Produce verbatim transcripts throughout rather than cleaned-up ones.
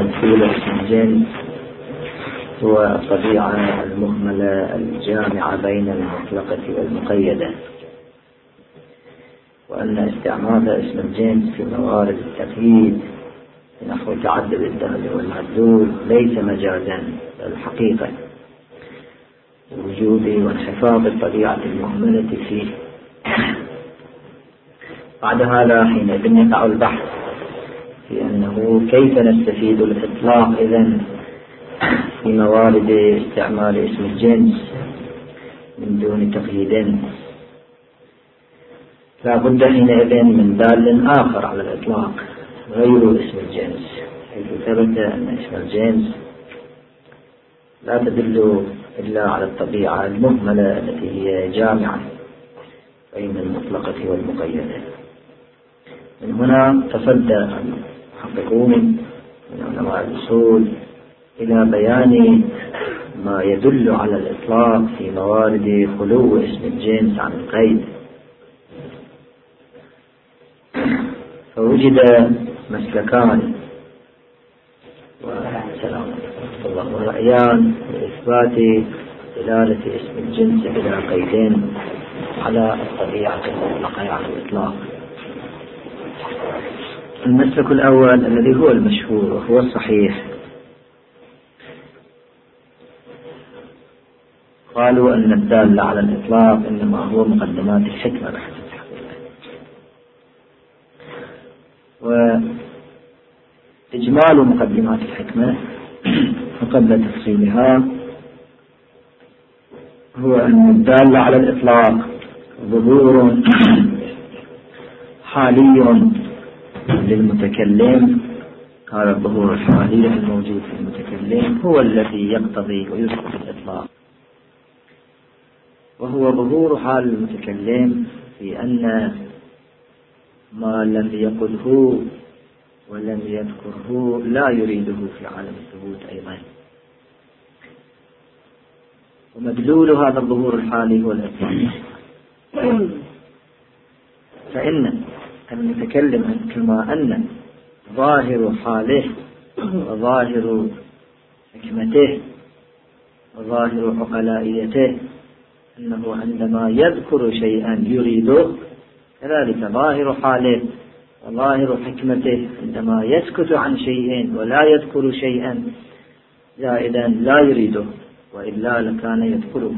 مدخول اسم الجنس هو الطبيعة المهملة الجامعة بين المطلقة والمقيدة، وأن استعمال اسم الجنس في موارد التقييد نحو تعدد الدخل والمدلول ليس مجازا بل حقيقة وجود وانحفاظ الطبيعة المهملة فيه. بعد هذا حينئذ يقع البحث في أنه كيف نستفيد الإطلاق إذن في موارد استعمال اسم الجنس من دون تقييد. لا بد حينئذ من دال آخر على الإطلاق غير اسم الجنس، حيث ثبت أن اسم الجنس لا تدل إلا على الطبيعة المهملة التي هي جامعة بين المطلقة والمقيدة. من هنا تصدى المحققون من علماء الأصول إلى بيان ما يدل على الإطلاق في موارد خلو اسم الجنس عن القيد، فوجد مسلكان ورأيان لإثبات دلالة اسم الجنس إلى قيدين على الطبيعة المطلقة على الإطلاق. المسلك الأول الذي هو المشهور وهو الصحيح، قالوا أن الدال على الإطلاق إنما هو مقدمات الحكمة بحسب الحقيقة، وإجمال مقدمات الحكمة وقبل تفصيلها هو أن الدال على الإطلاق ظهور حالي للمتكلم. هذا الظهور الحالي الموجود في المتكلم هو الذي يقتضي ويثبت الإطلاق، وهو ظهور حال المتكلم في أن ما لم يقله ولم يذكره لا يريده في عالم الثبوت أيضا. ومدلول هذا الظهور الحالي هو الإطلاق، فإن المتكلم كما أن ظاهر حاله وظاهر حكمته وظاهر عقلائيته أنه عندما يذكر شيئا يريده، كذلك ظاهر حاله وظاهر حكمته عندما يسكت عن شيء ولا يذكر شيئا زائدا لا يريده، وإلا لكان يذكره.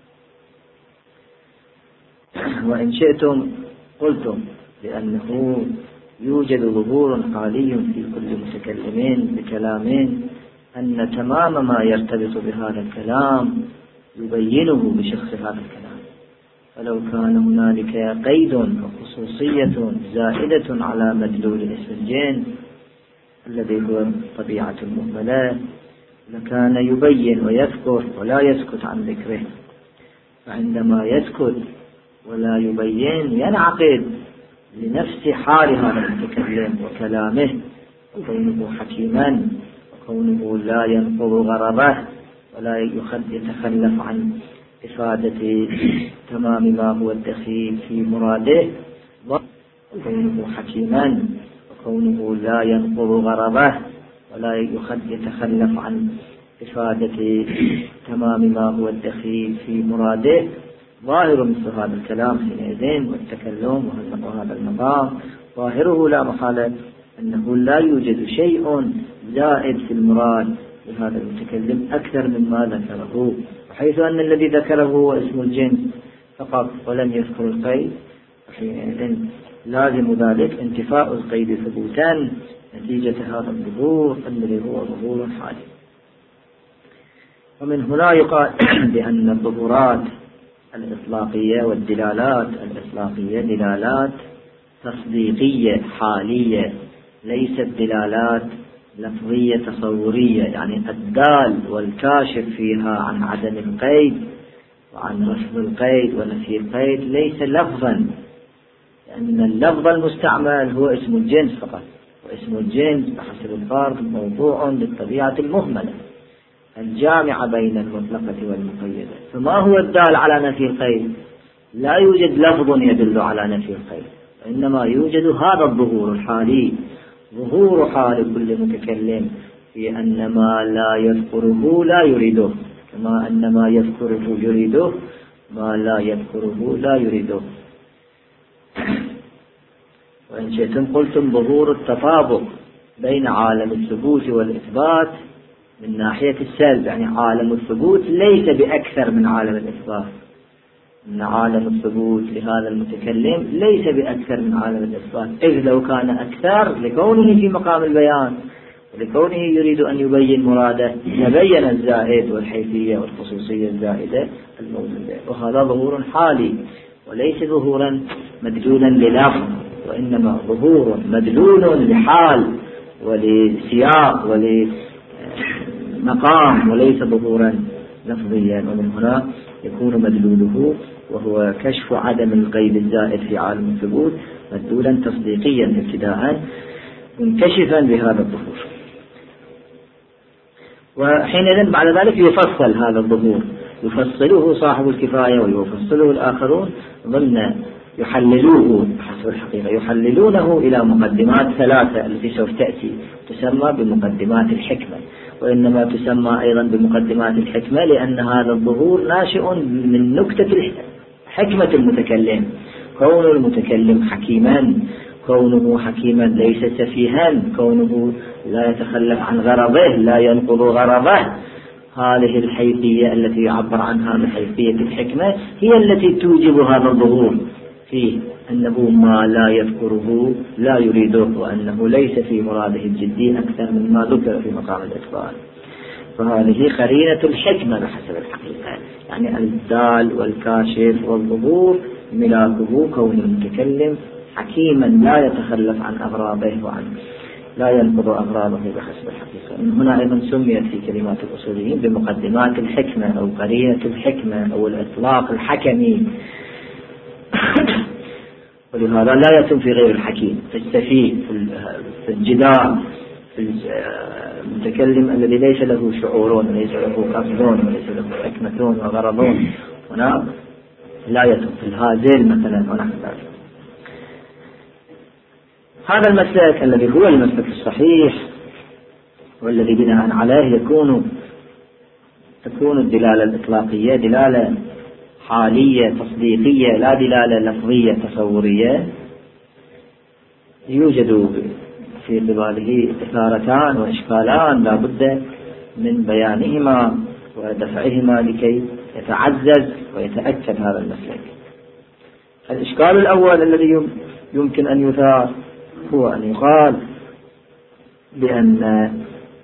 وإن شئتم قلتم لأنه يوجد ظهور حالي في كل متكلمين بكلامين أن تمام ما يرتبط بهذا الكلام يبينه بشخص هذا الكلام، فلو كان هنالك قيد وخصوصية زائدة على مدلول اسم الجنس الذي هو الطبيعة المهملة لكان يبين ويذكر ولا يسكت عن ذكره. فعندما يسكت ولا يبين ينعقد لنفس حال هذا المتكلم وكلامه، وكونه حكيما وكونه لا ينقض غرضه ولا يتخلف عن إفادة تمام ما هو الدخيل في مراده، وكونه حكيما وكونه لا ينقض غرضه ولا يتخلف عن إفادة تمام ما هو الدخيل في مراده، ظاهر مثل هذا الكلام حينئذ والتكلم وهذا المقام ظاهره لا محالة أنه لا يوجد شيء زائد في المراد لهذا المتكلم أكثر مما ذكره، وحيث أن الذي ذكره هو اسم الجنس فقط ولم يذكر القيد، حينئذ لازم ذلك انتفاء القيد ثبوتا نتيجة هذا الظهور الذي هو ظهور حالي. ومن هنا يقال بأن الظهورات الإطلاقية والدلالات الإطلاقية دلالات تصديقية حالية، ليست دلالات لفظية تصورية، يعني الدال والكاشف فيها عن عدم القيد وعن رفض القيد ونفي القيد ليس لفظا، لأن اللفظ المستعمل هو اسم الجنس فقط، واسم الجنس بحسب الفرض موضوع للطبيعة المهملة الجامعة بين المطلقة والمقيدة. فما هو الدال على نفي القيد؟ لا يوجد لفظ يدل على نفي القيد، وإنما يوجد هذا الظهور الحالي، ظهور حال كل متكلم في أن ما لا يذكره لا يريده، كما أن ما يذكره يريده، ما لا يذكره لا يريده. وإن شئتم قلتم ظهور التطابق بين عالم الثبوت والإثبات من ناحية السلب، يعني عالم الثبوت ليس بأكثر من عالم الإثبات، أن عالم الثبوت لهذا المتكلم ليس بأكثر من عالم الإثبات، إذ لو كان أكثر لكونه في مقام البيان ولكونه يريد أن يبين مراده يبين الزائد والحيثية والخصوصية الزائدة الموجودة. وهذا ظهور حالي وليس ظهورا مدلولا للفظ، وإنما ظهور مدلول لحال ولسياق ولمقام وليس ظهورا لفظيا. ومن هنا يكون مدلوله وهو كشف عدم الغيب الزائد في عالم الثبوت مدلولا تصديقيا ابتداء منكشفا بهذا الظهور. وحينئذ بعد ذلك يفصل هذا الظهور، يفصله صاحب الكفاية ويفصله الآخرون ضمن يحللوه حسب الحقيقة، يحللونه إلى مقدمات ثلاثة التي سوف تأتي تسمى بمقدمات الحكمة. وإنما تسمى أيضا بمقدمات الحكمة لأن هذا الظهور ناشئ من نكتة حكمة المتكلم، كون المتكلم حكيما، كونه حكيما ليس سفيها، كونه لا يتخلف عن غرضه لا ينقض غرضه. هذه الحيثية التي يعبر عنها بحيثية الحكمة هي التي توجب هذا الظهور فيه، أنه ما لا يذكره لا يريده، وأنه ليس في مراده الجدي أكثر مما ذكر في مقام الإخبار. فهذه قرينة الحكمة بحسب الحقيقة، يعني الدال والكاشف والظهور ملاكه كون المتكلم حكيما لا يتخلف عن أغراضه وعن لا ينقض أغراضه بحسب الحقيقة. من هنا أيضا سميت في كلمات الأصوليين بمقدمات الحكمة أو قرينة الحكمة أو الإطلاق الحكمي. ولهذا لا يتم في غير الحكيم، في السفيه، في الجدار، في المتكلم الذي ليس له شعورون وليس له قصدون وليس له حكمتون وغرضون، هنا لا يتم في الهازل مثلا ونحو ذلك. هذا المسلك الذي هو المسلك الصحيح والذي بناء عليه يكون تكون الدلالة الإطلاقية دلالة حالية تصديقية لا دلالة لفظية تصورية، يوجد في قباله إثارتان وإشكالان لا بد من بيانهما ودفعهما لكي يتعزز ويتأكد هذا المسلك. الإشكال الأول الذي يمكن أن يثار هو أن يقال بأن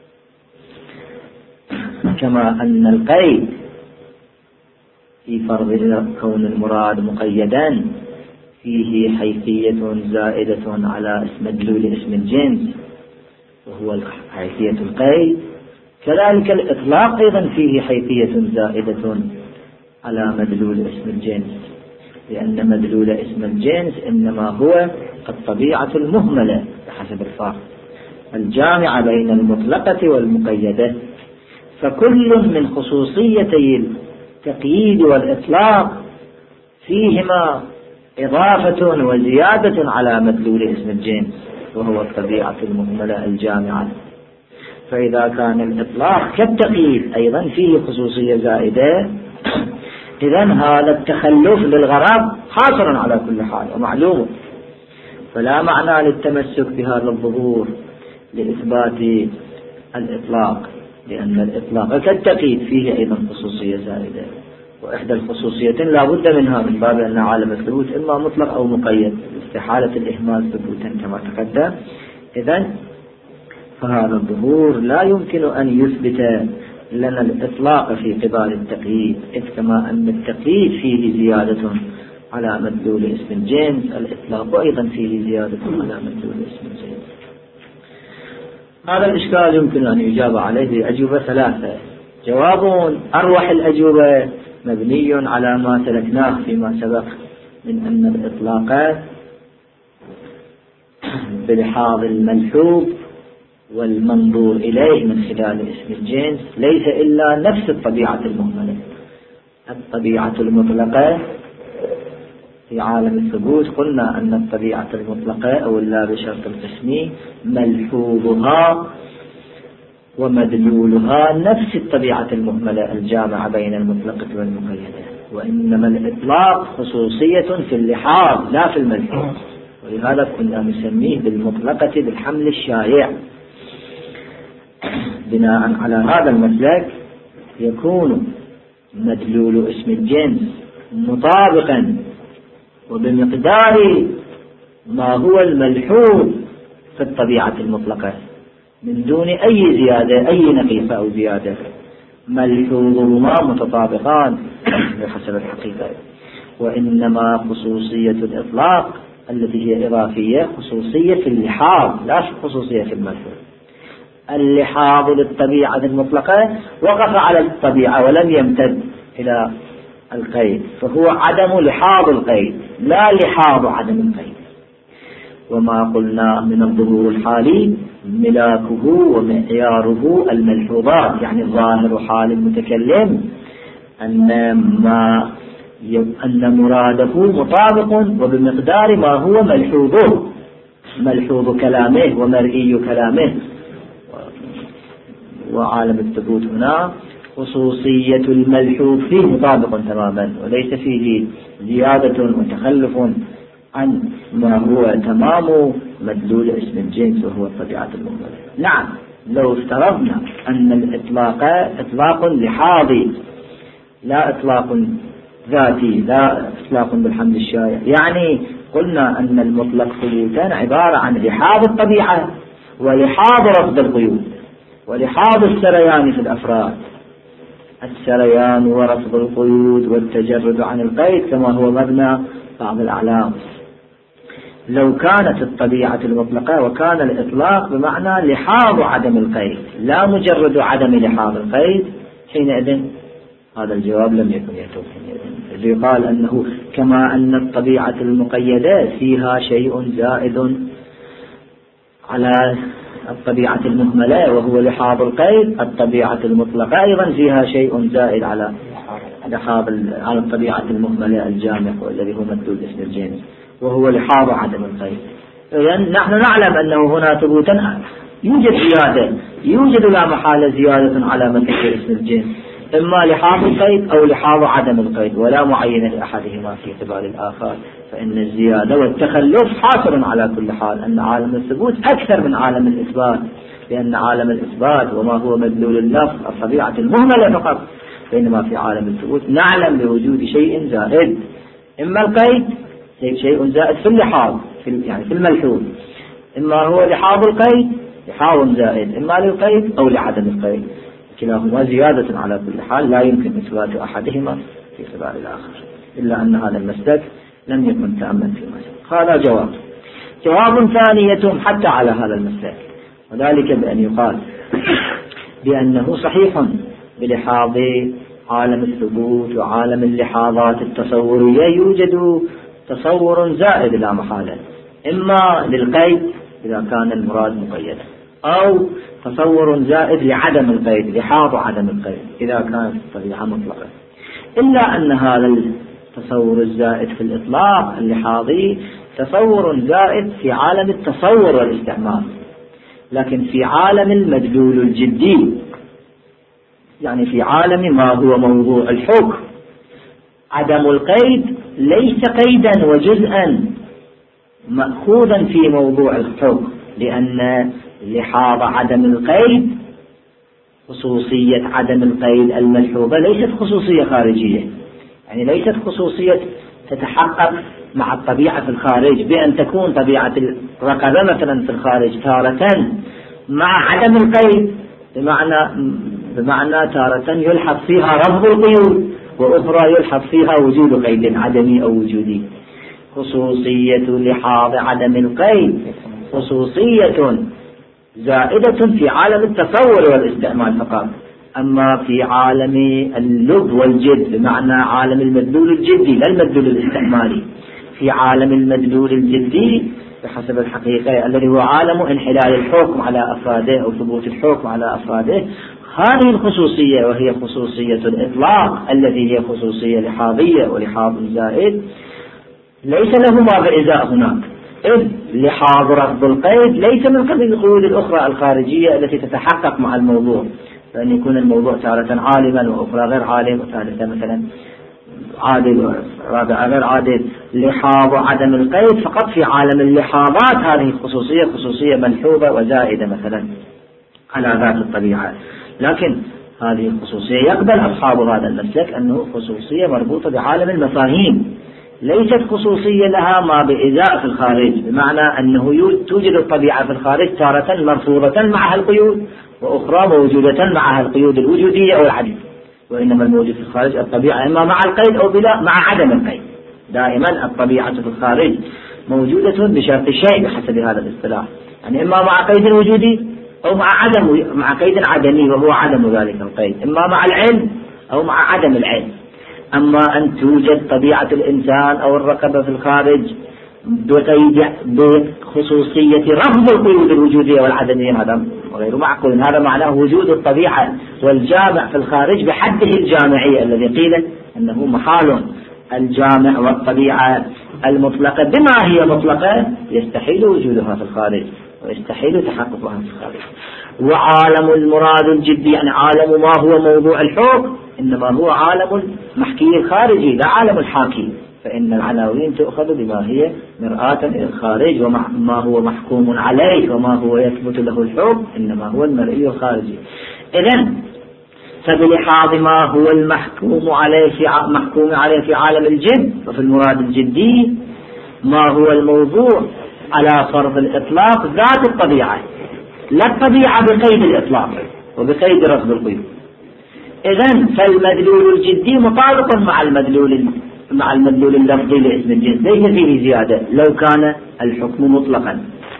كما أن القيد في فرض كون المراد مقيدا فيه حيثية زائدة على اسم مدلول اسم الجنس وهو حيثية القيد، كذلك الإطلاق أيضا فيه حيثية زائدة على مدلول اسم الجنس، لأن مدلول اسم الجنس إنما هو الطبيعة المهملة بحسب الفرق الجامعة بين المطلقة والمقيدة. فكل من خصوصيتي التقييد والإطلاق فيهما إضافة وزيادة على مدلول اسم الجنس وهو الطبيعة المهملة الجامعة. فإذا كان الإطلاق كالتقييد أيضا فيه خصوصية زائدة، إذن هذا التخلف للغرض حاصل على كل حال ومعلوم، فلا معنى للتمسك بهذا الظهور لإثبات الإطلاق، لأن الإطلاق كالتقييد فيه أيضا خصوصية زائدة، وإحدى الخصوصيتين لا بد منها من باب أن عالم الثبوت إما مطلق أو مقيد استحالة الإهمال ثبوتا كما تقدم. إذن فهذا الظهور لا يمكن أن يثبت لنا الإطلاق في قبال التقييد، إذ كما أن التقييد فيه زيادة على مدلول اسم الجنس الإطلاق أيضا فيه زيادة على مدلول اسم الجنس. هذا الإشكال يمكن أن يجاب عليه بأجوبة ثلاثة. جواب أروح الأجوبة مبني على ما سلكناه فيما سبق من أن الإطلاقات بلحاظ الملحوظ والمنظور إليه من خلال اسم الجنس ليس إلا نفس الطبيعة المهملة. الطبيعة المطلقة في عالم الثبوت قلنا أن الطبيعة المطلقة أو لا بشرط القسمي ملحوظها ومدلولها نفس الطبيعة المهملة الجامعة بين المطلقة والمقيدة، وإنما الإطلاق خصوصية في اللحاظ لا في الملحوظ، ولهذا كنا نسميه بالمطلقة بالحمل الشائع. بناء على هذا المسلك يكون مدلول اسم الجنس مطابقا وبمقدار ما هو الملحوظ في الطبيعة المطلقة من دون أي زيادة، أي نقيصة أو زيادة، ملحوظهما متطابقان بحسب الحقيقة. وإنما خصوصية الإطلاق التي هي إضافية خصوصية في اللحاظ لا خصوصية في الملحوظ. اللحاظ للطبيعة المطلقة وقف على الطبيعة ولم يمتد إلى القيد، فهو عدم لحاظ القيد لا لحاظ عدم القيد. وما قلنا من الظهور الحالي ملاكه ومعياره الملحوظات، يعني الظاهر حال المتكلم أن ما أن مراده مطابق وبمقدار ما هو ملحوظه، ملحوظ كلامه ومرئي كلامه. وعالم الثبوت هنا خصوصية الملحوظ فيه مطابق تماما وليس فيه زيادة وتخلف عن ما هو تمام مدلول اسم الجنس وهو الطبيعة المهملة. نعم، لو افترضنا أن الإطلاق إطلاق لحاظي لا إطلاق ذاتي، لا إطلاق بالحمل الشائع، يعني قلنا أن المطلق ثبوتا عبارة عن لحاظ الطبيعة ولحاظ رفض القيود ولحاظ السريان في الأفراد، السريان ورفض القيود والتجرد عن القيد كما هو مبنى بعض الأعلام. لو كانت الطبيعة المطلقة وكان الإطلاق بمعنى لحاظ عدم القيد لا مجرد عدم لحاظ القيد، حينئذ هذا الجواب لم يكن يتوب. اللي قال أنه كما أن الطبيعة المقيدة فيها شيء زائد على الطبيعة المهملة وهو لحاظ القيد، الطبيعة المطلقة أيضا فيها شيء زائد على لحاظ على الطبيعة المهملة الجامع والذي هو مدلول اسم الجنس وهو لحاظ عدم القيد. إذن نحن نعلم أنه هنا ثبوتا يوجد زيادة، يوجد لا محالة زيادة على مدلول اسم الجنس، إما لحاظ القيد أو لحاظ عدم القيد، ولا معين لأحدهما في قبال الآخر. فإن الزيادة والتخلف حاصل على كل حال أن عالم الثبوت أكثر من عالم الإثبات، لأن عالم الإثبات وما هو مدلول اللفظ الطبيعة المهملة فقط، بينما في عالم الثبوت نعلم بوجود شيء زائد، إما القيد شيء زائد في اللحاظ في يعني في الملحوظ، إما هو لحاظ القيد لحاظ زائد إما للقيد أو لعدم القيد، كلاهما زيادة على كل حال لا يمكن إثبات أحدهما في قبال الآخر، إلا أن هذا المسلك لم يكن تأمن في المسلك. هذا جواب. جواب ثاني يتم حتى على هذا المسلك، وذلك بأن يقال بأنه صحيح بلحاظ عالم الثبوت وعالم اللحاظات التصورية يوجد تصور زائد لا محالة، إما للقيد إذا كان المراد مقيدا، أو تصور زائد لعدم القيد لحاظ عدم القيد إذا كانت الطبيعة مطلقة. إلا أن هذا التصور الزائد في الإطلاق اللحاظي تصور زائد في عالم التصور والاستعمال، لكن في عالم المدلول الجدي يعني في عالم ما هو موضوع الحكم عدم القيد ليس قيدا وجزءا مأخوذا في موضوع الحكم، لأن لحاظ عدم القيد خصوصية عدم القيد الملحوظة ليست خصوصية خارجية، يعني ليست خصوصية تتحقق مع الطبيعة في الخارج بأن تكون طبيعة الرقبة مثلا في الخارج تارة مع عدم القيد، بمعنى بمعنى تارة يلحظ فيها رفض القيود وأخرى يلحظ فيها وجود قيد عدمي أو وجودي. خصوصية لحاظ عدم القيد خصوصية زائدة في عالم التصور والاستعمال فقط، أما في عالم اللب والجد بمعنى عالم المدلول الجدي لا المدلول الاستعمالي، في عالم المدلول الجدي بحسب الحقيقة الذي هو عالم انحلال الحكم على أفراده أو ثبوت الحكم على أفراده، هذه الخصوصية وهي خصوصية الإطلاق التي هي خصوصية لحاظية ولحاظ زائد ليس له ما بإزاء هناك، إذ لحاظ رفض القيد ليس من قبل القيود الأخرى الخارجية التي تتحقق مع الموضوع، فأن يكون الموضوع تارة عالما وأخرى غير عالم وثالثة مثلا عادل ورابعة غير عادل. لحاظ عدم القيد فقط في عالم اللحاظات هذه الخصوصية خصوصية ملحوظة وزائدة مثلا على ذات الطبيعة، لكن هذه الخصوصية يقبل أصحاب هذا المسلك أنه خصوصية مربوطة بعالم المفاهيم، ليست خصوصية لها ما بإزاء في الخارج، بمعنى أنه توجد الطبيعة في الخارج تارة مرفوضة معها القيود وأخرى موجودة معها القيود الوجودية أو العدم، وإنما الموجود في الخارج الطبيعة إما مع القيد أو بلا مع عدم القيد. دائما الطبيعة في الخارج موجودة بشرط الشيء بحسب هذا الاصطلاح، يعني إما مع قيد وجودي أو مع عدم مع قيد عدمي وهو عدم ذلك القيد، إما مع العلم أو مع عدم العلم. أما أن توجد طبيعة الإنسان أو الرقبة في الخارج بقيد بخصوصية رفض القيود الوجودية والعدمية هذا غير معقول. هذا معناه وجود الطبيعة والجامع في الخارج بحده الجامعي الذي قيل أنه محال. الجامع والطبيعة المطلقة بما هي مطلقة يستحيل وجودها في الخارج ويستحيل تحققها في الخارج. وعالم المراد الجدي يعني عالم ما هو موضوع الحكم إنما هو عالم محكي الخارجي لا عالم الحاكي، فإن العناوين تؤخذ بما هي مرآة إلى الخارج، وما هو محكوم عليه وما هو يثبت له الحكم إنما هو المرئي الخارجي. إذن فبلحاظ ما هو المحكوم عليه في محكوم عليه في عالم الجد وفي المراد الجدي ما هو الموضوع على فرض الإطلاق ذات الطبيعة، لا الطبيعة بقيد الإطلاق وبقيد رفض القيود. إذن فالمدلول الجدي مطابق مع المدلول مع المدلول اللفظي لاسم الجنس، ليس فيه زيادة. لو كان الحكم مطلقا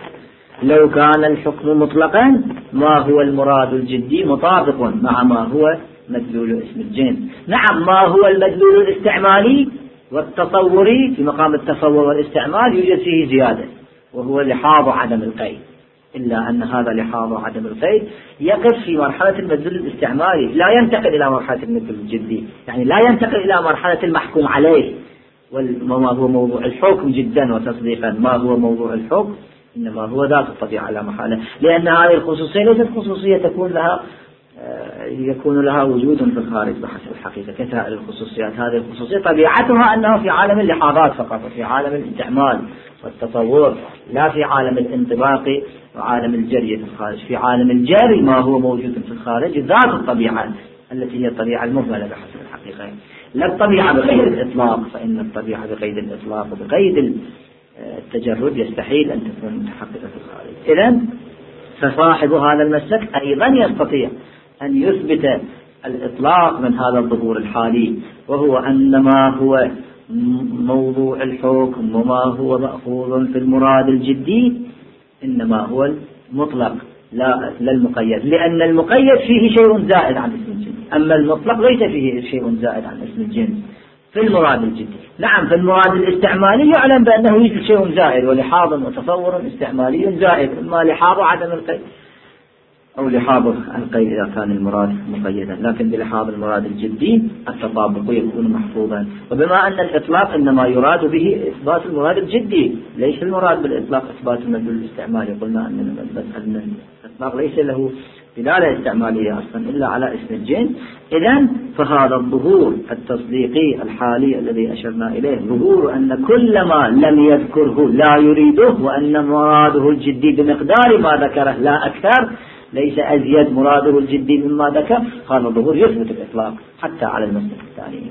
لو كان الحكم مطلقا ما هو المراد الجدي مطابق مع ما هو مدلول اسم الجنس. نعم ما هو المدلول الاستعمالي والتصوري في مقام التصور والاستعمال يوجد فيه زيادة وهو لحاظ عدم القيد، إلا أن هذا لحاظ عدم القيد يقف في مرحلة المدلول الاستعمالي لا ينتقل إلى مرحلة المدلول الجدي، يعني لا ينتقل إلى مرحلة المحكوم عليه وما هو موضوع الحكم جدا وتصديقا. ما هو موضوع الحكم إنما هو ذات الطبيعة لا محالة، لأن هذه الخصوصية ليست خصوصية تكون لها يكون لها وجود في الخارج بحسب الحقيقة كسائر الخصوصيات. هذه الخصوصية طبيعتها أنها في عالم اللحاظات فقط وفي عالم الاستعمال والتصور، لا في عالم الانطباق وعالم الجري في الخارج. في عالم الجري ما هو موجود في الخارج ذات الطبيعة التي هي الطبيعة المهملة بحسب الحقيقة، لا الطبيعة بقيد الإطلاق، فإن الطبيعة بقيد الإطلاق وبقيد التجرد يستحيل أن تكون متحققة في الخارج. إذن فصاحب هذا المسلك أيضا يستطيع أن يثبت الإطلاق من هذا الظهور الحالي، وهو أن ما هو موضوع الحكم وما هو مأخوذ في المراد الجدي إنما هو المطلق لا المقيد، لأن المقيد فيه شيء زائد عن اسم الجنس، أما المطلق ليس فيه شيء زائد عن اسم الجنس في المراد الجدي. نعم في المراد الاستعمالي يعلم بأنه يوجد شيء زائد ولحاظ وتصور استعمالي زائد، إما لحاظ عدم القيد أو لحاظ القيد إذا كان المراد مقيدا، لكن بلحاظ المراد الجدي التطابق يكون محفوظا. وبما أن الإطلاق إنما يراد به إثبات المراد الجدي ليس المراد بالإطلاق إثبات المدلول الاستعمالي، قلنا أن الإطلاق ليس له دلالة استعمالية أصلا إلا على اسم الجنس. إذن فهذا الظهور التصديقي الحالي الذي أشرنا إليه ظهور أن كل ما لم يذكره لا يريده، وأن مراده الجدي بمقدار ما ذكره لا أكثر، ليس أزيد مراده الجدي مما ذكر. هذا الظهور يثبت الإطلاق حتى على المسلك الثاني.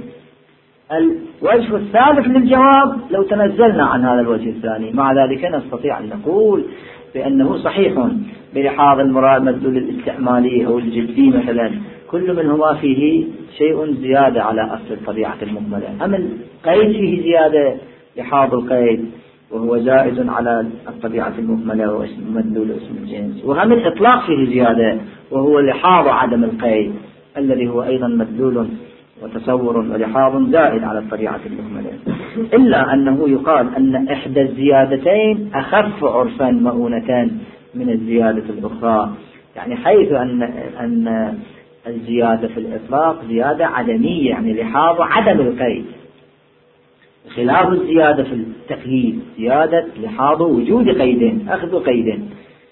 الوجه الثالث للجواب لو تنزلنا عن هذا الوجه الثاني مع ذلك نستطيع أن نقول بأنه صحيح بلحاظ المراد مدلول الاستعمالي أو الجدي مثلا كل منهما فيه شيء زيادة على أصل الطبيعة المهملة. أما القيد فيه زيادة لحاظ القيد وهو زائد على الطبيعة المهملة ومدلول اسم الجنس، وهم الإطلاق فيه زيادة وهو لحاظ عدم القيد الذي هو أيضا مدلول وتصور ولحاظ زائد على الطبيعة المهملة، إلا أنه يقال أن إحدى الزيادتين أخف عرفا مؤونتان من الزيادة الأخرى، يعني حيث أن أن الزيادة في الإطلاق زيادة عدمية يعني لحاظ عدم القيد، خلاف الزيادة في التقييد، زيادة لحاظ وجود قيدين، أخذ قيدين.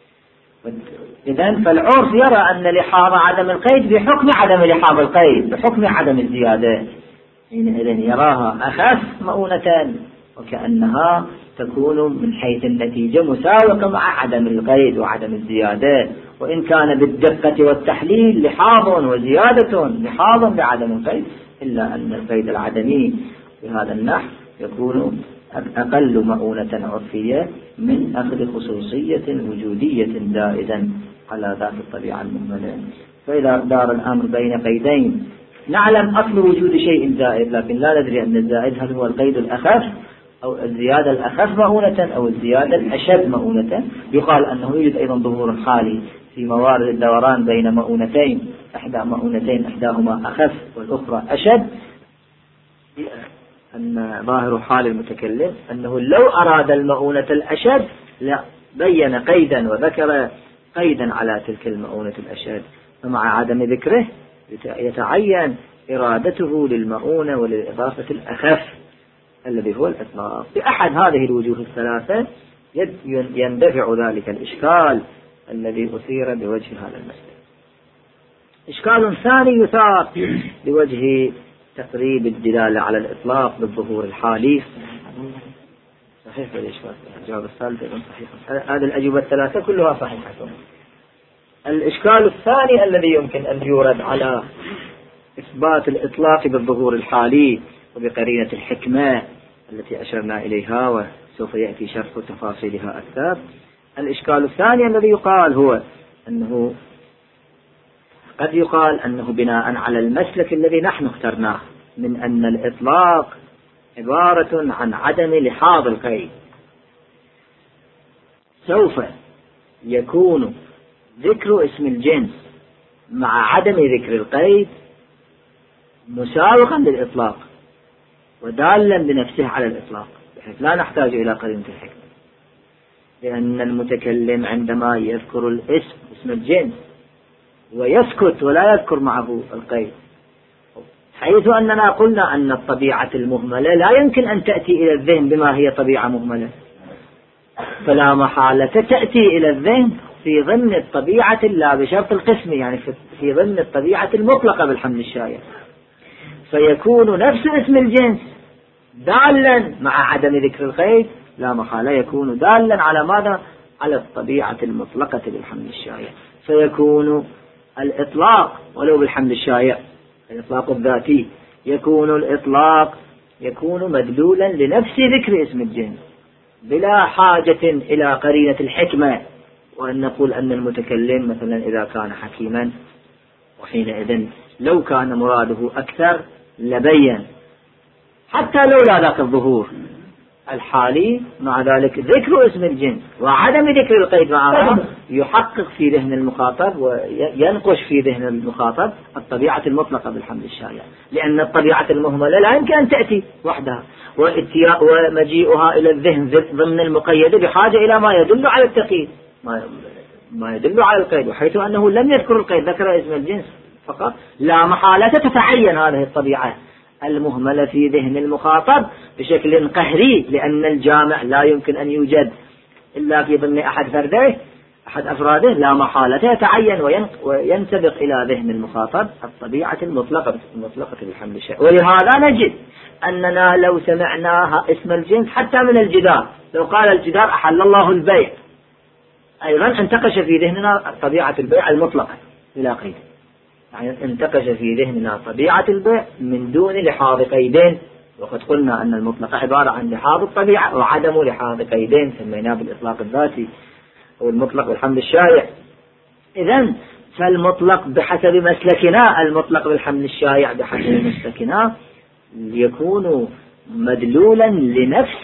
إذن فالعرف يرى أن لحاظ عدم القيد بحكم عدم لحاظ القيد، بحكم عدم الزيادة، إذن يراها أخف مؤونة، وكأنها تكون من حيث النتيجة مساوقة مع عدم القيد وعدم الزيادة، وإن كان بالدقة والتحليل لحاظ وزيادة، لحاظ بعدم القيد، إلا أن القيد العدمي بهذا النحو يكون أقل مؤونة عرفية من أخذ خصوصية وجودية زائدا على ذات الطبيعة المهملة. فإذا دار الأمر بين قيدين نعلم أصل وجود شيء زائد، لكن لا ندري أن الزائد هل هو القيد الأخف أو الزيادة الأخف مؤونة أو الزيادة الأشد مؤونة. يقال أنه يوجد أيضا ظهور حالي في موارد الدوران بين مؤونتين، إحدى مؤونتين إحداهما أخف والأخرى أشد، أن ظاهر حال المتكلم أنه لو أراد المؤونة الأشد لا بين قيدا وذكر قيدا على تلك المؤونة الأشد، فمع عدم ذكره يتعين إرادته للمؤونة وللإضافة الأخف الذي هو الإطلاق. بأحد هذه الوجوه الثلاثة يندفع ذلك الإشكال الذي أثير بوجه هذا المسألة. إشكال ثاني يثار بوجه تقريب الدلالة على الإطلاق بالظهور الحالي. صحيح الإشكال، الجواب الثالث أيضا صحيح، هذه الأجوبة الثلاثة كلها صحيحة. الإشكال الثاني الذي يمكن أن يورد على إثبات الإطلاق بالظهور الحالي وبقرينة الحكمة التي أشرنا إليها وسوف يأتي شرح تفاصيلها أكثر. الإشكال الثاني الذي يقال هو أنه قد يقال أنه بناء على المسلك الذي نحن اخترناه من أن الإطلاق عبارة عن عدم لحاظ القيد، سوف يكون ذكر اسم الجنس مع عدم ذكر القيد مساوقا للإطلاق ودالا بنفسه على الإطلاق، بحيث لا نحتاج إلى قرينة الحكمة، لأن المتكلم عندما يذكر الاسم اسم الجنس ويسكت ولا يذكر معه القيد، حيث أننا قلنا أن الطبيعة المهملة لا يمكن أن تأتي إلى الذهن بما هي طبيعة مهملة، فلا محالة تأتي إلى الذهن في ضمن الطبيعة لا بشرط القسم، يعني في ضمن الطبيعة المطلقة بالحمل الشائع، فيكون نفس اسم الجنس دالا مع عدم ذكر القيد لا محالة يكون دالا على ماذا؟ على الطبيعة المطلقة بالحمل الشائع، فيكون الإطلاق ولو بالحمل الشائع الإطلاق الذاتي يكون الإطلاق يكون مدلولا لنفس ذكر اسم الجنس بلا حاجة إلى قرينة الحكمة، وأن نقول أن المتكلم مثلا إذا كان حكيما وحينئذ لو كان مراده أكثر لبين حتى لولا ذاك الظهور الحالي، مع ذلك ذكر اسم الجنس وعدم ذكر القيد معها يحقق في ذهن المخاطب وينقش في ذهن المخاطب الطبيعة المطلقة بالحمل الشائع، لأن الطبيعة المهملة لا يمكن أن تأتي وحدها، ومجيئها إلى الذهن ضمن المقيد بحاجة إلى ما يدل على التقييد، ما يدل على القيد، وحيث أنه لم يذكر القيد ذكر اسم الجنس فقط لا محالة تتعين هذه الطبيعة المهملة في ذهن المخاطب بشكل قهري، لأن الجامع لا يمكن أن يوجد إلا في ضمن أحد فرديه أحد أفراده، لا محالة يتعين وينسبق إلى ذهن المخاطب الطبيعة المطلقة المطلقة بالحمل الشائع. ولهذا نجد أننا لو سمعناها اسم الجنس حتى من الجدار، لو قال الجدار أحل الله البيع، أيضا انتقش في ذهننا طبيعة البيع المطلقة بلا قيد، يعني انتقش في ذهننا طبيعة البيع من دون لحاظ قيدين، وقد قلنا أن المطلق عبارة عن لحاظ الطبيعة وعدم لحاظ قيدين سميناه بالإطلاق الذاتي أو المطلق بالحمل الشائع. إذن فالمطلق بحسب مسلكنا المطلق بالحمل الشائع بحسب مسلكنا يكون مدلولا لنفس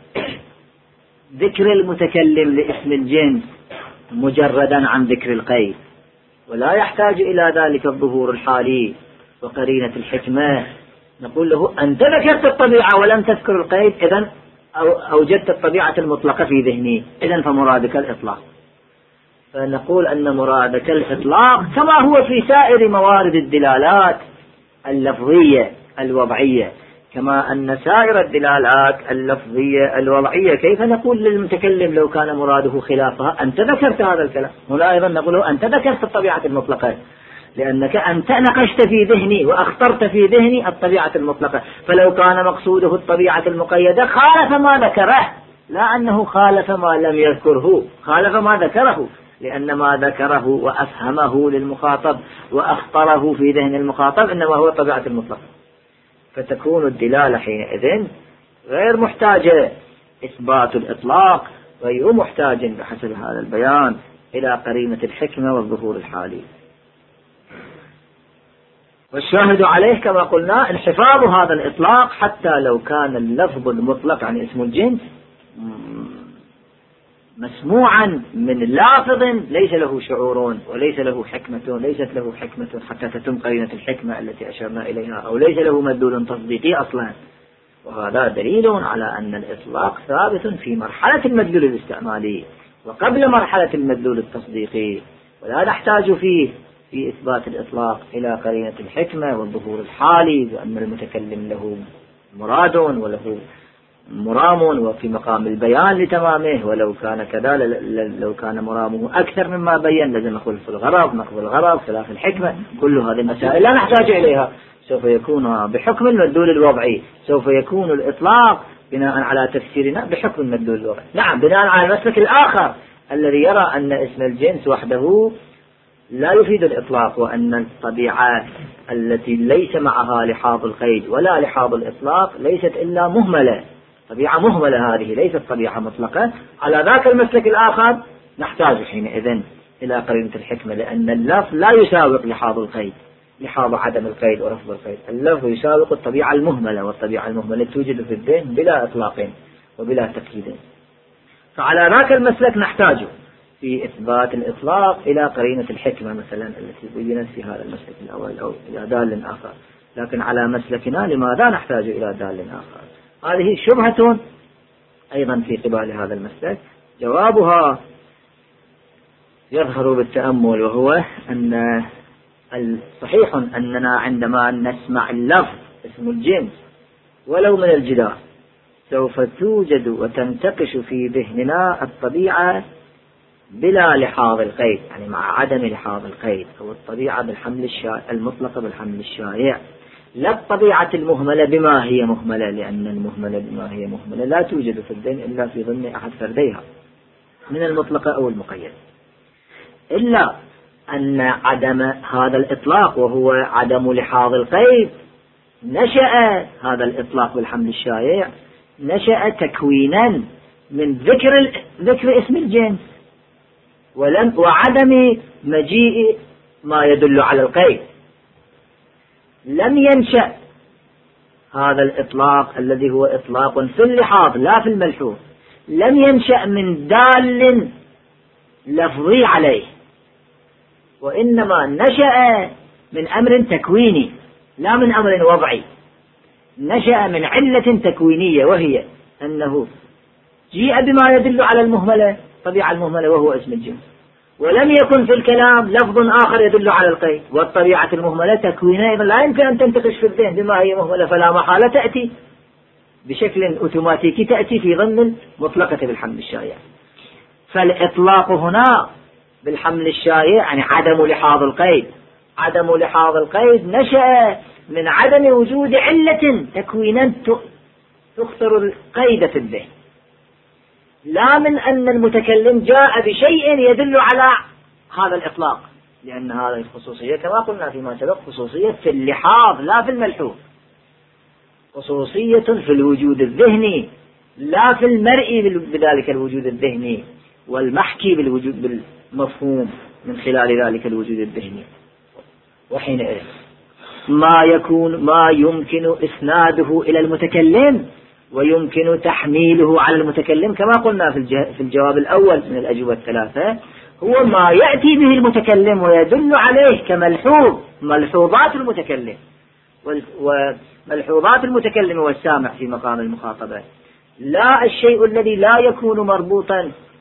ذكر المتكلم لاسم الجنس مجردا عن ذكر القيد، ولا يحتاج إلى ذلك الظهور الحالي وقرينة الحكمة. نقول له أنت ذكرت الطبيعة ولم تذكر القيد، إذن أوجدت الطبيعة المطلقة في ذهني، إذن فمرادك الإطلاق. فنقول أن مرادك الإطلاق كما هو في سائر موارد الدلالات اللفظية الوضعية، كما أن سائر الدلالات اللفظية الوضعية كيف نقول للمتكلم لو كان مراده خلافها أنت ذكرت هذا الكلام، هنا أيضا نقول أنت ذكرت الطبيعة المطلقة، لأنك أنت نقشت في ذهني وأخطرت في ذهني الطبيعة المطلقة، فلو كان مقصوده الطبيعة المقيدة خالف ما ذكره، لا أنه خالف ما لم يذكره، خالف ما ذكره، لأن ما ذكره وأفهمه للمخاطب وأخطره في ذهن المخاطب إنما هو الطبيعة المطلقة. فتكون الدلالة حينئذ غير محتاجة إثبات الإطلاق، غير محتاج بحسب هذا البيان إلى قرينة الحكمة والظهور الحالي. والشاهد عليه كما قلنا انحفاظ هذا الإطلاق، حتى لو كان اللفظ المطلق عن اسم الجنس مسموعا من لافظ ليس له شعور وليس له حكمة، ليست له حكمة حتى تتم قرينة الحكمة التي أشرنا إليها، أو ليس له مدلول تصديقي أصلا. وهذا دليل على أن الإطلاق ثابت في مرحلة المدلول الاستعمالي وقبل مرحلة المدلول التصديقي، ولا نحتاج فيه في إثبات الإطلاق إلى قرينة الحكمة والظهور الحالي، بأن المتكلم له مراد وله مرام وفي مقام البيان لتمامه، ولو كان كذا لو كان مرامه أكثر مما بين لازم نقول في الغرض نقول الغرض خلاف الحكمة. كل هذه المسائل لا نحتاج إليها، سوف يكون بحكم المدلول الوضعي، سوف يكون الإطلاق بناء على تفسيرنا بحكم المدلول الوضعي. نعم، بناء على المسلك الآخر الذي يرى أن اسم الجنس وحده لا يفيد الإطلاق، وأن الطبيعة التي ليس معها لحاظ القيد ولا لحاظ الإطلاق ليست إلا مهملة، طبيعة مهملة هذه ليست طبيعة مطلقة. على ذاك المسلك الآخر نحتاج حينئذ إلى قرينة الحكمة، لأن اللفظ لا يساوق لحاظ القيد، لحاظ عدم القيد ورفض القيد، اللفظ يساوق الطبيعة المهملة، والطبيعة المهملة توجد في الذهن بلا إطلاق وبلا تقييد. فعلى ذاك المسلك نحتاج في إثبات الإطلاق إلى قرينة الحكمة مثلا التي بينت في هذا المسلك الأول أو إلى دال آخر. لكن على مسلكنا لماذا نحتاج إلى دال آخر؟ هذه شبهة أيضا في قبال هذا المسلك، جوابها يظهر بالتأمل، وهو أن الصحيح أننا عندما نسمع اللفظ اسم الجنس ولو من الجدار سوف توجد وتنتقش في ذهننا الطبيعة بلا لحاظ القيد، يعني مع عدم لحاظ القيد، أو الطبيعة بالحمل الشائع المطلقة بالحمل الشائع، لا الطبيعة المهملة بما هي مهملة، لأن المهملة بما هي مهملة لا توجد في الذهن إلا في ضمن أحد فرديها من المطلقة أو المقيد، إلا أن عدم هذا الإطلاق وهو عدم لحاظ القيد نشأ هذا الإطلاق بالحمل الشائع نشأ تكوينا من ذكر ذكر اسم الجنس ولم وعدم مجيء ما يدل على القيد. لم ينشأ هذا الإطلاق الذي هو إطلاق في اللحاظ لا في الملحوظ، لم ينشأ من دال لفظي عليه، وإنما نشأ من أمر تكويني لا من أمر وضعي، نشأ من علة تكوينية، وهي أنه جيء بما يدل على المهملة طبيعة المهملة وهو اسم الجنس، ولم يكن في الكلام لفظ آخر يدل على القيد، والطبيعة المهملة تكوينية لا يمكن أن تنتقش في الذهن بما هي مهملة، فلا محالة تأتي بشكل أوتوماتيكي تأتي في ضمن مطلقة بالحمل الشائع. فالإطلاق هنا بالحمل الشائع يعني عدم لحاظ القيد، عدم لحاظ القيد نشأ من عدم وجود علة تكوينا تخطر القيد في الذهن، لا من أن المتكلم جاء بشيء يدل على هذا الإطلاق، لأن هذه الخصوصية كما قلنا فيما سبق خصوصية في اللحاظ لا في الملحوظ، خصوصية في الوجود الذهني لا في المرئي بذلك الوجود الذهني، والمحكي بالوجود بالمفهوم من خلال ذلك الوجود الذهني. وحينئذ ما يكون ما يمكن إسناده إلى المتكلم ويمكن تحميله على المتكلم كما قلنا في الجواب الأول من الأجوبة الثلاثة، هو ما يأتي به المتكلم ويدل عليه كملحوظ ملحوظات المتكلم وملحوظات المتكلم والسامع في مقام المخاطبة، لا الشيء الذي لا يكون مربوطا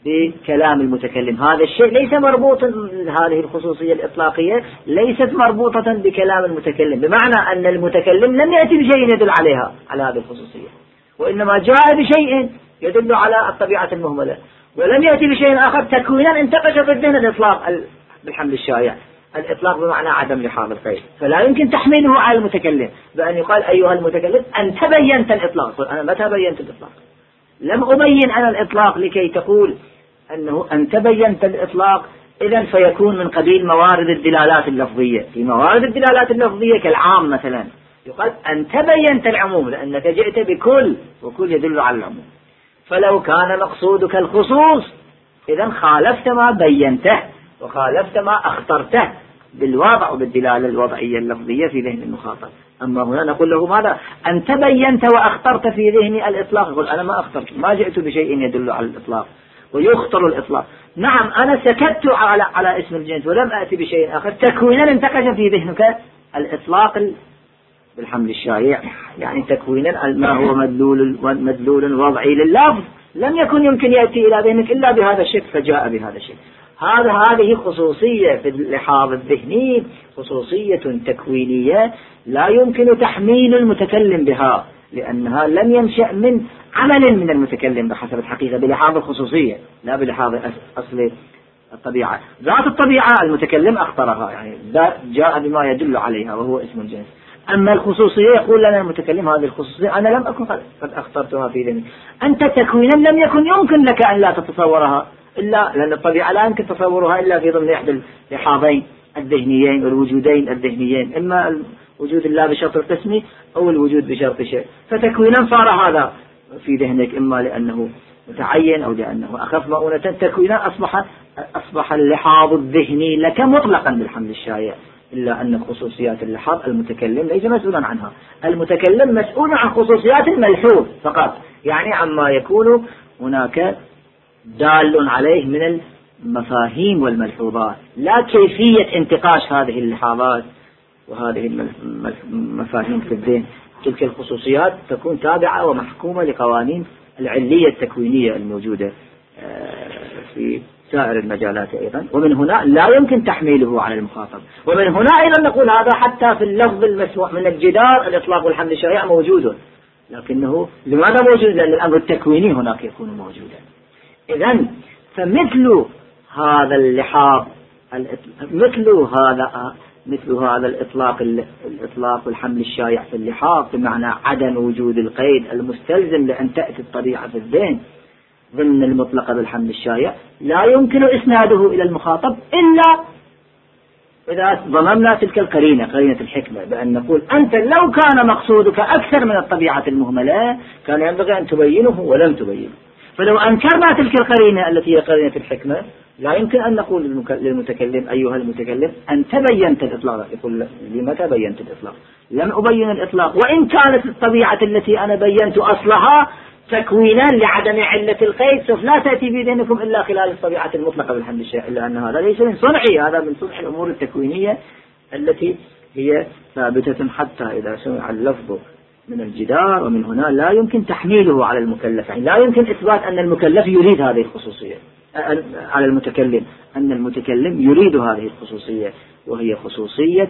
بكلام المتكلم. هذا الشيء ليس مربوطا، هذه الخصوصية الإطلاقية ليست مربوطة بكلام المتكلم، بمعنى أن المتكلم لم يأتي بشيء يدل عليها على هذه الخصوصية، وإنما جاء بشيء يدل على الطبيعة المهملة، ولم يأتي بشيء آخر تكوينا انتقش في الذهن الإطلاق بالحمل الشائع. الإطلاق بمعنى عدم لحاظ القيد، فلا يمكن تحميله على المتكلم بأن يقال أيها المتكلم أنت بينت الإطلاق. أنا متى بينت الإطلاق؟ لم أبين أنا الإطلاق لكي تقول أنه أنت بينت الإطلاق. إذن فيكون من قبيل موارد الدلالات اللفظية. في موارد الدلالات اللفظية كالعام مثلا يقال أنت بينت العموم لأنك جئت بكل، وكل يدل على العموم. فلو كان مقصودك الخصوص إذن خالفت ما بينته وخالفت ما اخترته بالوضع وبالدلالة الوضعية اللفظية في ذهن المخاطب. أما هنا نقول له ماذا؟ أنت بينت وأخترت في ذهني الإطلاق. يقول أنا ما أخترت، ما جئت بشيء يدل على الإطلاق ويخطر الإطلاق. نعم أنا سكت على على اسم الجنس ولم أتي بشيء آخر، تكوينا انتقش في ذهنك الإطلاق بالحمل الشائع، يعني تكوينا ما هو مدلول مدلول وضعي لللفظ لم يكن يمكن يأتي إلى ذهنك إلا بهذا الشكل، فجاء بهذا الشكل. هذا هذه خصوصية في اللحاظ الذهني، خصوصية تكوينية لا يمكن تحميل المتكلم بها، لأنها لم ينشأ من عمل من المتكلم بحسب الحقيقة بلحاظ الخصوصية، لا بلحاظ أصل الطبيعة. ذات الطبيعة المتكلم أخطرها، يعني جاء بما يدل عليها وهو اسم الجنس. أما الخصوصية يقول لنا المتكلم هذه الخصوصية أنا لم أكن قد أخترتها في ذهني، أنت تكوينا لم يكن يمكن لك أن لا تتصورها إلا لأن الطبيعة لا يمكن تصورها إلا في ضمن إحدى اللحاظين الذهنيين والوجودين الذهنيين، إما الوجود الله بشرط القسمي أو الوجود بشرط شيء. فتكوينا صار هذا في ذهنك إما لأنه متعين أو لأنه أخف مؤونة، تكوينا أصبح أصبح اللحاظ الذهني لك مطلقا بالحمل الشائع، إلا أن خصوصيات اللحاظ المتكلم ليس مسؤولا عنها. المتكلم مسؤول عن خصوصيات الملحوظ فقط، يعني عما يكون هناك دال عليه من المفاهيم والملحوظات، لا كيفية انتقاش هذه اللحاظات وهذه المفاهيم في الذهن. تلك الخصوصيات تكون تابعة ومحكومة لقوانين العلية التكوينية الموجودة في سائر المجالات أيضا، ومن هنا لا يمكن تحميله على المخاطب. ومن هنا أيضا نقول هذا حتى في اللفظ المسموع من الجدار الإطلاق والحمل الشائع موجود، لكنه لماذا موجود؟ لأن الأمر التكويني هناك يكون موجودا. إذن فمثل هذا اللحاظ مثل هذا مثل هذا الإطلاق الإطلاق والحمل الشائع في اللحاظ بمعنى عدم وجود القيد المستلزم لأن تأتي الطبيعة في الذهن ضمن المطلقة بالحمل الشائع، لا يمكن إسناده إلى المخاطب إلا إذا ضممنا تلك القرينة، قرينة الحكمة، بأن نقول أنت لو كان مقصودك أكثر من الطبيعة المهملة كان ينبغي أن تبينه ولم تبينه. فلو أنكرنا تلك القرينة التي هي قرينة الحكمة لا يمكن أن نقول للمتكلم أيها المتكلم أنت بينت الإطلاق. يقول لمتى بينت الإطلاق؟ لم أبين الإطلاق، وإن كانت الطبيعة التي أنا بينت أصلها تكوينا لعدم علة القيد سوف لا تأتي في ذهنكم إلا خلال الطبيعة المطلقة بالحمل الشائع، إلا أن هذا ليس من صنعي، هذا من صنع الأمور التكوينية التي هي ثابتة حتى إذا سمع اللفظ من الجدار، ومن هنا لا يمكن تحميله على المكلف، يعني لا يمكن إثبات أن المكلف يريد هذه الخصوصية على المتكلم، أن المتكلم يريد هذه الخصوصية، وهي خصوصية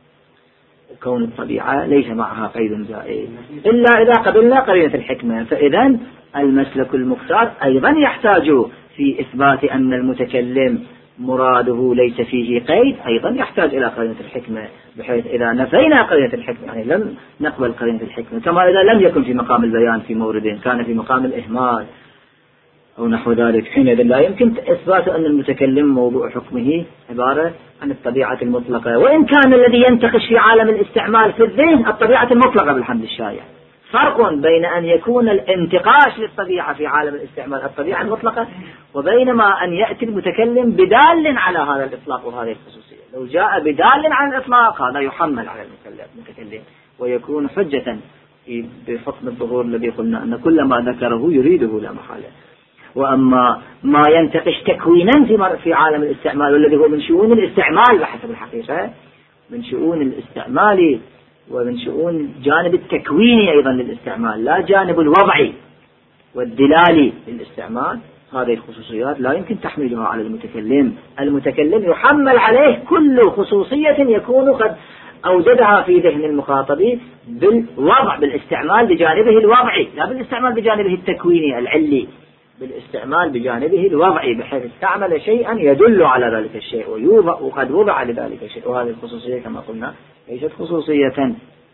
كون الطبيعة ليس معها قيد زائد إلا إذا قبلنا قرينة الحكمة. فإذا المسلك المختار أيضا يحتاج في إثبات أن المتكلم مراده ليس فيه قيد، أيضا يحتاج إلى قرينة الحكمة، بحيث إذا نفينا قرينة الحكمة يعني لم نقبل قرينة الحكمة، كما إذا لم يكن في مقام البيان في مورد كان في مقام الإهمال أو نحو ذلك، حينئذ لا يمكن إثبات أن المتكلم موضوع حكمه عبارة عن الطبيعة المطلقة، وإن كان الذي ينتقش في عالم الاستعمال في الذهن الطبيعة المطلقة بالحمل الشائع. فرق بين أن يكون الانتقاش للطبيعة في عالم الاستعمال الطبيعة المطلقة، وبينما أن يأتي المتكلم بدال على هذا الإطلاق وهذه الخصوصية. لو جاء بدال على الإطلاق هذا يحمل على المتكلم ويكون حجة بحكم الظهور الذي قلنا أن كل ما ذكره يريده لا محالة. وأما ما ينتقش تكوينا في في عالم الاستعمال والذي هو من شؤون الاستعمال بحسب الحقيقة، من شؤون الاستعمال ومن شؤون جانب التكويني أيضا للاستعمال، لا جانب الوضعي والدلالي للاستعمال، هذه الخصوصيات لا يمكن تحميلها على المتكلم. المتكلم يحمل عليه كل خصوصية يكون قد أوجدها في ذهن المخاطب بالوضع، بالاستعمال بجانبه الوضعي، لا بالاستعمال بجانبه التكويني العلي، بالاستعمال بجانبه الوضعي، بحيث استعمل شيئا يدل على ذلك الشيء ويوضع وقد وضع لذلك الشيء. وهذه الخصوصية كما قلنا ليست خصوصية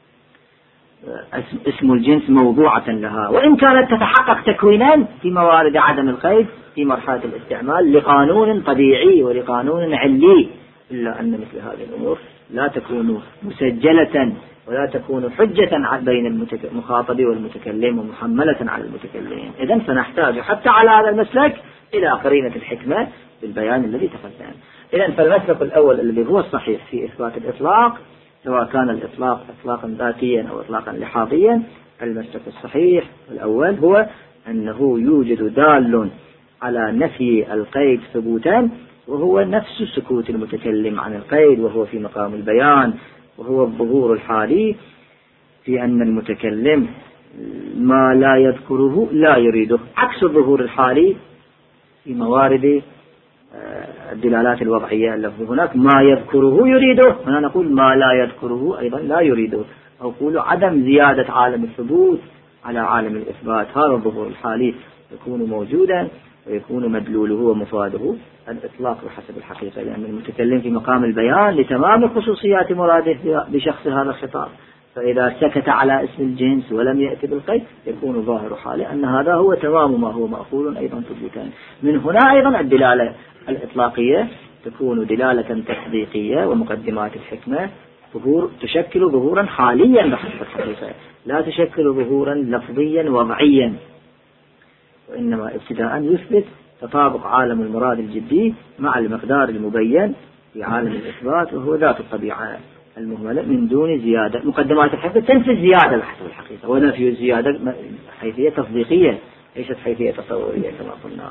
اسم الجنس موضوعة لها، وإن كانت تتحقق تكوينا في موارد عدم القيد في مرحلة الاستعمال لقانون طبيعي ولقانون علي، إلا أن مثل هذه الأمور لا تكون مسجلة ولا تكون حجة بين المخاطب والمتكلم ومحملة على المتكلم. إذن فنحتاج حتى على هذا المسلك إلى قرينة الحكمة بالبيان الذي تقدم. إذن فالمسلك الأول الذي هو الصحيح في إثبات الإطلاق، سواء كان الإطلاق إطلاقا ذاتيا أو إطلاقا لحاظيا، المسلك الصحيح الأول هو أنه يوجد دال على نفي القيد ثبوتا، وهو نفس سكوت المتكلم عن القيد، وهو في مقام البيان، وهو الظهور الحالي في أن المتكلم ما لا يذكره لا يريده، عكس الظهور الحالي في موارد الدلالات الوضعية اللفظ. هناك ما يذكره يريده، هنا نقول ما لا يذكره أيضا لا يريده، أو نقول عدم زيادة عالم الثبوت على عالم الإثبات. هذا الظهور الحالي يكون موجودا ويكون مدلوله ومفاده الإطلاق بحسب الحقيقة، لأن المتكلم في مقام البيان لتمام خصوصيات مراده بشخص هذا الخطاب، فإذا سكت على اسم الجنس ولم يأتي بالقيد يكون ظاهر حاله أن هذا هو تمام ما هو مأخوذ أيضا ثبوتا. من هنا أيضا الدلالة الإطلاقية تكون دلالة تصديقية، ومقدمات الحكمة ظهور تشكل ظهورا حاليا بحسب الحقيقة، لا تشكل ظهورا لفظيا وضعيا، وإنما ابتداء يثبت تطابق عالم المراد الجدي مع المقدار المبين في عالم الإثبات، وهو ذات الطبيعة المهملة من دون زيادة. مقدمات الحكمة تنفي الزيادة بحسب الحقيقة، ونفي الزيادة حيثية تصديقية ليست حيثية تصورية كما قلنا.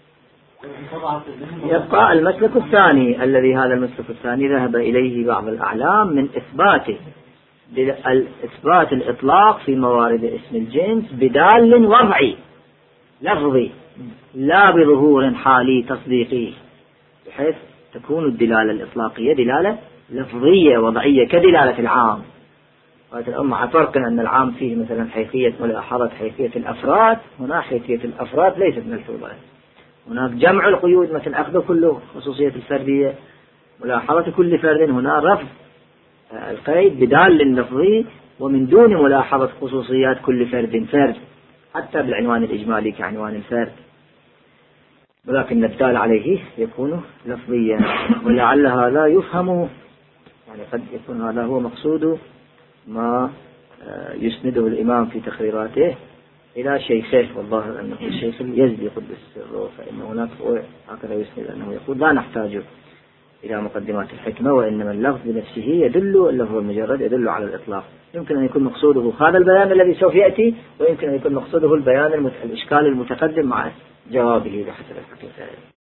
يبقى المسلك الثاني الذي هذا المسلك الثاني ذهب إليه بعض الأعلام من إثباته إثبات الإطلاق في موارد اسم الجنس بدال وضعي لفظي لا بظهور حالي تصديقي، بحيث تكون الدلالة الإطلاقية دلالة لفظية وضعية كدلالة العام. مع فرق أن العام فيه مثلا حيثية ملاحظة حيثية الأفراد، هنا حيثية الأفراد ليست ملحوظة. هناك جمع القيود مثل أخذ كله خصوصية الفردية، ملاحظة كل فرد، هنا رفض القيد بدال اللفظي ومن دون ملاحظة خصوصيات كل فرد فرد حتى بالعنوان الإجمالي كعنوان الفرد، ولكن الدال عليه يكون لفظيا. ولعل هذا يفهم، يعني قد يكون هذا هو مقصود ما يسنده الإمام في تقريراته إلى شيخه، والله أنه الشيخ اليزدي قدس سره، فإن هناك هكذا يسند أنه يقول لا نحتاج إلى مقدمات الحكمة، وإنما اللفظ بنفسه يدل، اللفظ المجرد يدل على الإطلاق. يمكن أن يكون مقصوده هذا البيان الذي سوف يأتي، ويمكن أن يكون مقصوده البيان الإشكال المتقدم مع جوابه بحسب الحقيقة.